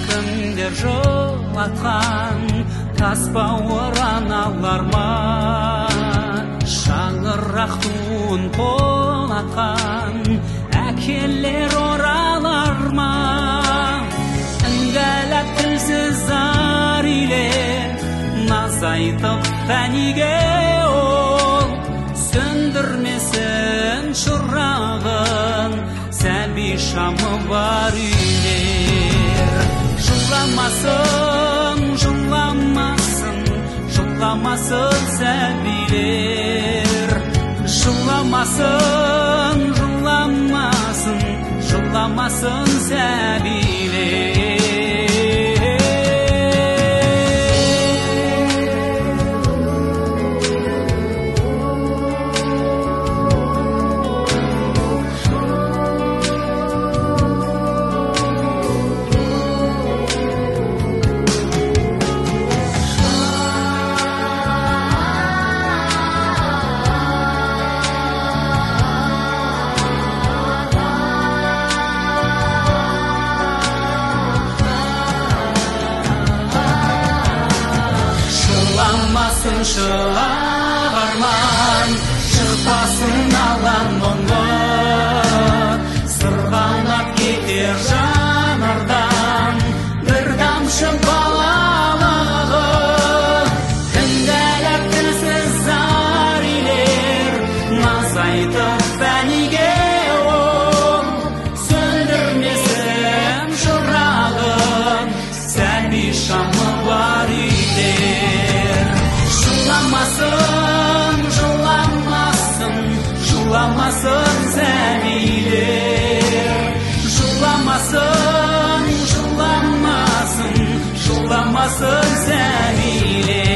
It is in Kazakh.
кімдер жылатқан, тас бауыран алар ма? Шаңырақ туын қолатқан, әкелер оралар ма? Үңгәләп тілсіз зар иле, наз айтып фәниге ол, сөндірмесін шырағын, сәби шамы бар үйлер. Жыламасын, жыламасын, жыламасын сәбилер. Жыламасын, жыламасын, жыламасын сәбилер. Шығарман, шықпасын алан мұңы, сырғанап кетер жанардан бір тамшы балалығы. Үңгәләп тілсіз зар илер, наз айтып фәниге ол, сөндірмесін шырағын, сәби шамы бар үйлер. Жыламасын, жыламасын, жыламасын сәбилер. Жыламасын, жыламасын, жыламасын сәбилер.